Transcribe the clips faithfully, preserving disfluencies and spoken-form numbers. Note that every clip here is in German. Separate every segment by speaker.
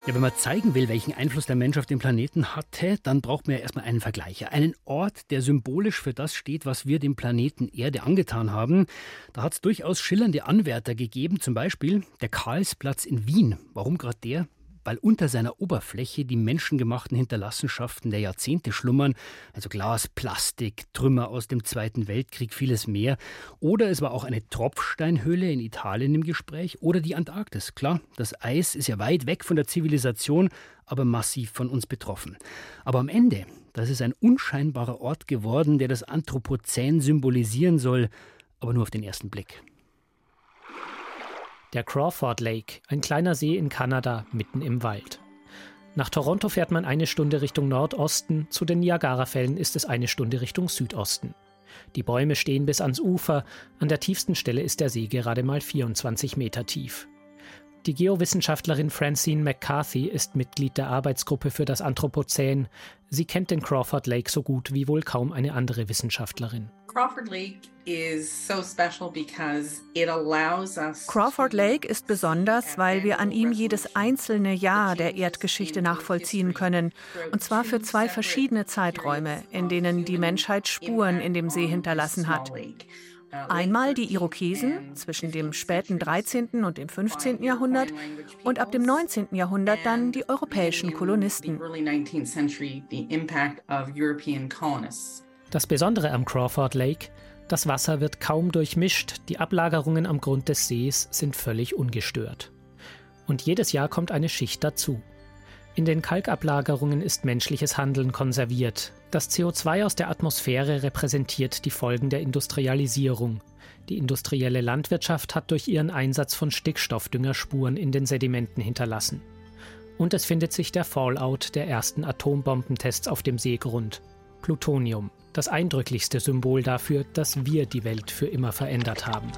Speaker 1: Ja, wenn man zeigen will, welchen Einfluss der Mensch auf den Planeten hatte, dann braucht man ja erstmal einen Vergleicher. Einen Ort, der symbolisch für das steht, was wir dem Planeten Erde angetan haben. Da hat es durchaus schillernde Anwärter gegeben, zum Beispiel der Karlsplatz in Wien. Warum gerade der? Weil unter seiner Oberfläche die menschengemachten Hinterlassenschaften der Jahrzehnte schlummern, also Glas, Plastik, Trümmer aus dem Zweiten Weltkrieg, vieles mehr. Oder es war auch eine Tropfsteinhöhle in Italien im Gespräch oder die Antarktis. Klar, das Eis ist ja weit weg von der Zivilisation, aber massiv von uns betroffen. Aber am Ende, das ist ein unscheinbarer Ort geworden, der das Anthropozän symbolisieren soll, aber nur auf den ersten Blick.
Speaker 2: Der Crawford Lake, ein kleiner See in Kanada, mitten im Wald. Nach Toronto fährt man eine Stunde Richtung Nordosten, zu den Niagarafällen ist es eine Stunde Richtung Südosten. Die Bäume stehen bis ans Ufer, an der tiefsten Stelle ist der See gerade mal vierundzwanzig Meter tief. Die Geowissenschaftlerin Francine McCarthy ist Mitglied der Arbeitsgruppe für das Anthropozän. Sie kennt den Crawford Lake so gut wie wohl kaum eine andere Wissenschaftlerin.
Speaker 3: Crawford Lake is so special because it allows us
Speaker 4: Crawford Lake ist besonders, weil wir an ihm jedes einzelne Jahr der Erdgeschichte nachvollziehen können. Und zwar für zwei verschiedene Zeiträume, in denen die Menschheit Spuren in dem See hinterlassen hat. Einmal die Irokesen zwischen dem späten dreizehnten und dem fünfzehnten Jahrhundert und ab dem neunzehnten Jahrhundert dann die europäischen Kolonisten.
Speaker 2: Das Besondere am Crawford Lake: Das Wasser wird kaum durchmischt, die Ablagerungen am Grund des Sees sind völlig ungestört. Und jedes Jahr kommt eine Schicht dazu. In den Kalkablagerungen ist menschliches Handeln konserviert. Das C O zwei aus der Atmosphäre repräsentiert die Folgen der Industrialisierung. Die industrielle Landwirtschaft hat durch ihren Einsatz von Stickstoffdünger Spuren in den Sedimenten hinterlassen. Und es findet sich der Fallout der ersten Atombombentests auf dem Seegrund. Plutonium, das eindrücklichste Symbol dafür, dass wir die Welt für immer verändert haben.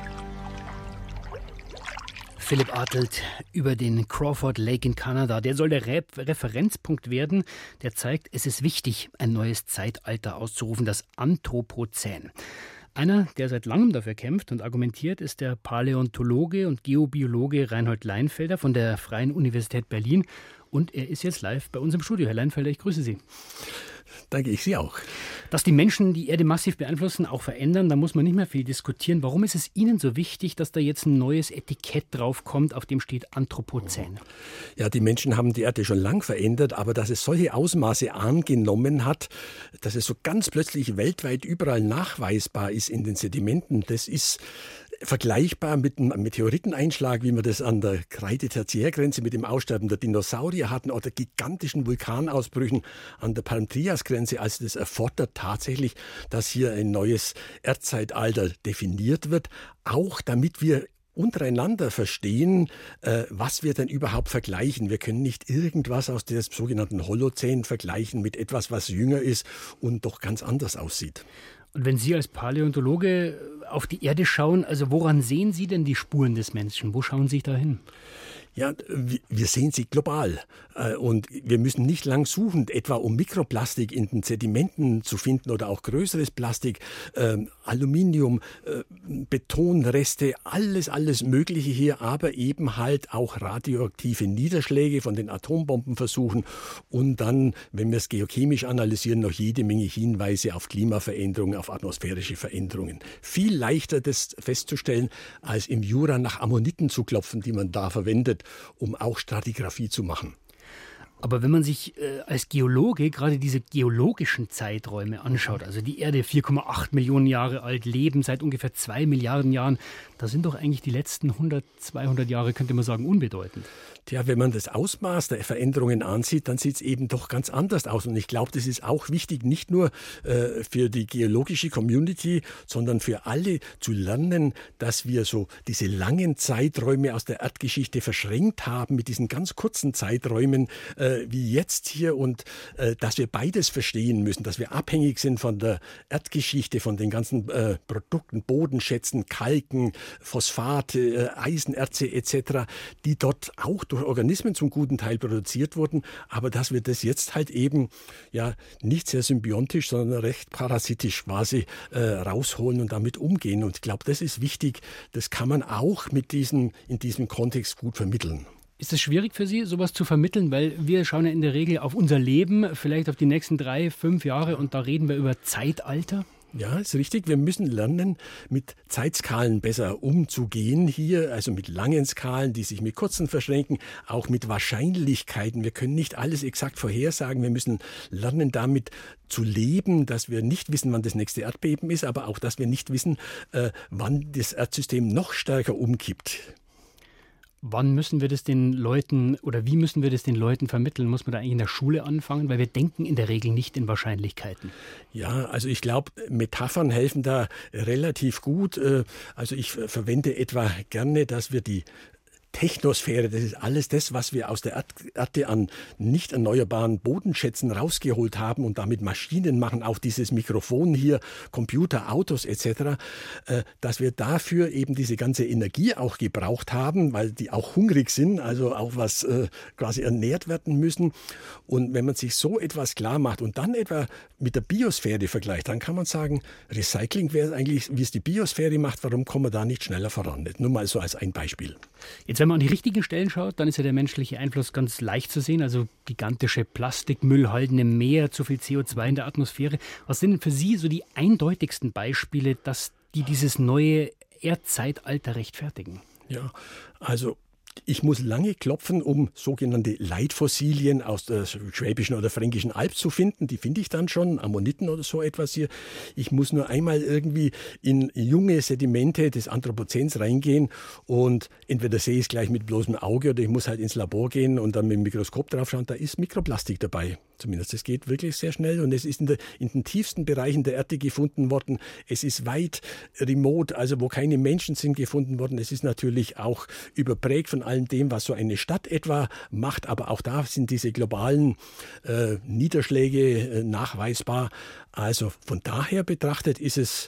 Speaker 1: Philipp Artelt über den Crawford Lake in Kanada. Der soll der Re- Referenzpunkt werden. Der zeigt, es ist wichtig, ein neues Zeitalter auszurufen, das Anthropozän. Einer, der seit langem dafür kämpft und argumentiert, ist der Paläontologe und Geobiologe Reinhold Leinfelder von der Freien Universität Berlin. Und er ist jetzt live bei uns im Studio. Herr Leinfelder, ich grüße Sie.
Speaker 5: Danke, ich Sie auch.
Speaker 1: Dass die Menschen die Erde massiv beeinflussen, auch verändern, da muss man nicht mehr viel diskutieren. Warum ist es Ihnen so wichtig, dass da jetzt ein neues Etikett draufkommt, auf dem steht Anthropozän?
Speaker 5: Ja, die Menschen haben die Erde schon lang verändert, aber dass es solche Ausmaße angenommen hat, dass es so ganz plötzlich weltweit überall nachweisbar ist in den Sedimenten, das ist vergleichbar mit einem Meteoriteneinschlag, wie wir das an der Kreide-Tertiärgrenze mit dem Aussterben der Dinosaurier hatten oder gigantischen Vulkanausbrüchen an der Perm-Trias-Grenze. Also das erfordert tatsächlich, dass hier ein neues Erdzeitalter definiert wird, auch damit wir untereinander verstehen, äh, was wir denn überhaupt vergleichen. Wir können nicht irgendwas aus dem sogenannten Holozän vergleichen mit etwas, was jünger ist und doch ganz anders aussieht.
Speaker 1: Und wenn Sie als Paläontologe auf die Erde schauen, also woran sehen Sie denn die Spuren des Menschen? Wo schauen Sie da hin?
Speaker 5: Ja, wir sehen sie global und wir müssen nicht lang suchen, etwa um Mikroplastik in den Sedimenten zu finden oder auch größeres Plastik, äh, Aluminium, äh, Betonreste, alles, alles Mögliche hier, aber eben halt auch radioaktive Niederschläge von den Atombombenversuchen und dann, wenn wir es geochemisch analysieren, noch jede Menge Hinweise auf Klimaveränderungen, auf atmosphärische Veränderungen. Viel leichter das festzustellen, als im Jura nach Ammoniten zu klopfen, die man da verwendet, um auch Stratigraphie zu machen.
Speaker 1: Aber wenn man sich äh, als Geologe gerade diese geologischen Zeiträume anschaut, also die Erde vier Komma acht Millionen Jahre alt, Leben seit ungefähr zwei Milliarden Jahren, da sind doch eigentlich die letzten hundert, zweihundert Jahre, könnte man sagen, unbedeutend.
Speaker 5: Tja, wenn man das Ausmaß der Veränderungen ansieht, dann sieht es eben doch ganz anders aus. Und ich glaube, das ist auch wichtig, nicht nur äh, für die geologische Community, sondern für alle zu lernen, dass wir so diese langen Zeiträume aus der Erdgeschichte verschränkt haben mit diesen ganz kurzen Zeiträumen, äh, wie jetzt hier und äh, dass wir beides verstehen müssen, dass wir abhängig sind von der Erdgeschichte, von den ganzen äh, Produkten, Bodenschätzen, Kalken, Phosphate, äh, Eisenerze et cetera, die dort auch durch Organismen zum guten Teil produziert wurden, aber dass wir das jetzt halt eben ja nicht sehr symbiontisch, sondern recht parasitisch quasi äh, rausholen und damit umgehen. Und ich glaube, das ist wichtig, das kann man auch mit diesem, in diesem Kontext gut vermitteln.
Speaker 1: Ist es schwierig für Sie, sowas zu vermitteln? Weil wir schauen ja in der Regel auf unser Leben, vielleicht auf die nächsten drei, fünf Jahre und da reden wir über Zeitalter.
Speaker 5: Ja, ist richtig. Wir müssen lernen, mit Zeitskalen besser umzugehen hier, also mit langen Skalen, die sich mit kurzen verschränken, auch mit Wahrscheinlichkeiten. Wir können nicht alles exakt vorhersagen. Wir müssen lernen, damit zu leben, dass wir nicht wissen, wann das nächste Erdbeben ist, aber auch, dass wir nicht wissen, äh, wann das Erdsystem noch stärker umkippt.
Speaker 1: Wann müssen wir das den Leuten oder wie müssen wir das den Leuten vermitteln? Muss man da eigentlich in der Schule anfangen? Weil wir denken in der Regel nicht in Wahrscheinlichkeiten.
Speaker 5: Ja, also ich glaube, Metaphern helfen da relativ gut. Also ich verwende etwa gerne, dass wir die Technosphäre, das ist alles das, was wir aus der Erde an nicht erneuerbaren Bodenschätzen rausgeholt haben und damit Maschinen machen, auch dieses Mikrofon hier, Computer, Autos et cetera, dass wir dafür eben diese ganze Energie auch gebraucht haben, weil die auch hungrig sind, also auch was quasi ernährt werden müssen. Und wenn man sich so etwas klar macht und dann etwa mit der Biosphäre vergleicht, dann kann man sagen, Recycling wäre eigentlich, wie es die Biosphäre macht, warum kommen wir da nicht schneller voran? Nur mal so als ein Beispiel.
Speaker 1: Jetzt, wenn man an die richtigen Stellen schaut, dann ist ja der menschliche Einfluss ganz leicht zu sehen. Also gigantische Plastikmüllhalden im Meer, zu viel C O zwei in der Atmosphäre. Was sind denn für Sie so die eindeutigsten Beispiele, dass die dieses neue Erdzeitalter rechtfertigen?
Speaker 5: Ja, also ich muss lange klopfen, um sogenannte Leitfossilien aus der Schwäbischen oder Fränkischen Alb zu finden. Die finde ich dann schon, Ammoniten oder so etwas hier. Ich muss nur einmal irgendwie in junge Sedimente des Anthropozäns reingehen und entweder sehe ich es gleich mit bloßem Auge oder ich muss halt ins Labor gehen und dann mit dem Mikroskop drauf schauen, da ist Mikroplastik dabei. Zumindest, es geht wirklich sehr schnell und es ist in, der, in den tiefsten Bereichen der Erde gefunden worden. Es ist weit remote, also wo keine Menschen sind, gefunden worden. Es ist natürlich auch überprägt von allem dem, was so eine Stadt etwa macht, aber auch da sind diese globalen äh, Niederschläge äh, nachweisbar. Also von daher betrachtet ist es,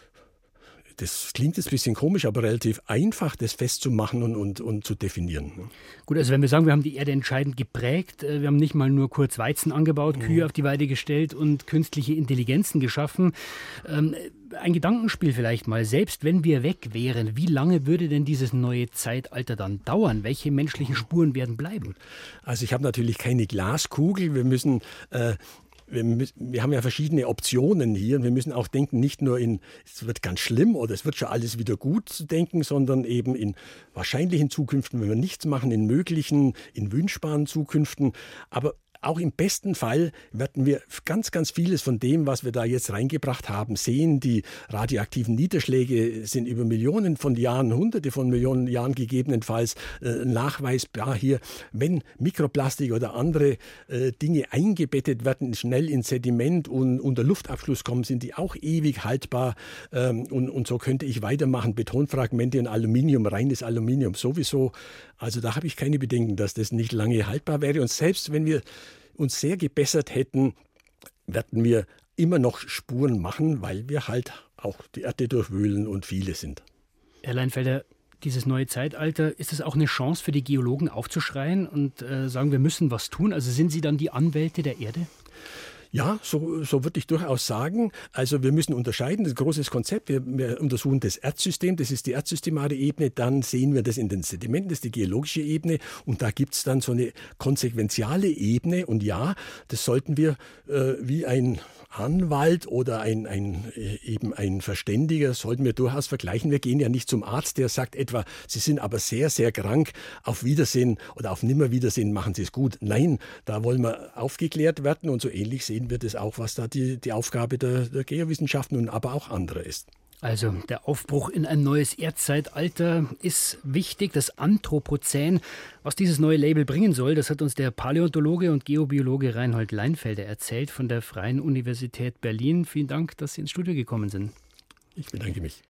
Speaker 5: das klingt jetzt ein bisschen komisch, aber relativ einfach, das festzumachen und, und, und zu definieren.
Speaker 1: Gut, also wenn wir sagen, wir haben die Erde entscheidend geprägt, wir haben nicht mal nur kurz Weizen angebaut, Kühe mhm. auf die Weide gestellt und künstliche Intelligenzen geschaffen. Ähm, ein Gedankenspiel vielleicht mal, selbst wenn wir weg wären, wie lange würde denn dieses neue Zeitalter dann dauern? Welche menschlichen Spuren werden bleiben?
Speaker 5: Also ich habe natürlich keine Glaskugel, wir müssen... Äh, Wir, müssen, wir haben ja verschiedene Optionen hier und wir müssen auch denken, nicht nur in, es wird ganz schlimm oder es wird schon alles wieder gut zu denken, sondern eben in wahrscheinlichen Zukünften, wenn wir nichts machen, in möglichen, in wünschbaren Zukünften. Aber auch im besten Fall werden wir ganz, ganz vieles von dem, was wir da jetzt reingebracht haben, sehen. Die radioaktiven Niederschläge sind über Millionen von Jahren, hunderte von Millionen Jahren gegebenenfalls äh, nachweisbar hier. Wenn Mikroplastik oder andere äh, Dinge eingebettet werden, schnell ins Sediment und unter Luftabschluss kommen, sind die auch ewig haltbar. Ähm, und, und so könnte ich weitermachen. Betonfragmente und Aluminium, reines Aluminium sowieso. Also da habe ich keine Bedenken, dass das nicht lange haltbar wäre. Und selbst wenn wir uns sehr gebessert hätten, werden wir immer noch Spuren machen, weil wir halt auch die Erde durchwühlen und viele sind.
Speaker 1: Herr Leinfelder, dieses neue Zeitalter, ist es auch eine Chance für die Geologen aufzuschreien und äh, sagen, wir müssen was tun? Also sind Sie dann die Anwälte der Erde?
Speaker 5: Ja, so, so würde ich durchaus sagen. Also wir müssen unterscheiden, das ist ein großes Konzept. Wir, wir untersuchen das Erdsystem, das ist die erdsystemare Ebene. Dann sehen wir das in den Sedimenten, das ist die geologische Ebene. Und da gibt es dann so eine konsequenziale Ebene. Und ja, das sollten wir äh, wie ein Anwalt oder ein, ein, eben ein Verständiger, sollten wir durchaus vergleichen. Wir gehen ja nicht zum Arzt, der sagt etwa, Sie sind aber sehr, sehr krank, auf Wiedersehen oder auf Nimmerwiedersehen, machen Sie es gut. Nein, da wollen wir aufgeklärt werden und so ähnlich sehen wir das auch, was da die, die Aufgabe der, der Geowissenschaften und aber auch anderer ist.
Speaker 1: Also der Aufbruch in ein neues Erdzeitalter ist wichtig. Das Anthropozän, was dieses neue Label bringen soll, das hat uns der Paläontologe und Geobiologe Reinhold Leinfelder erzählt von der Freien Universität Berlin. Vielen Dank, dass Sie ins Studio gekommen sind.
Speaker 5: Ich bedanke mich.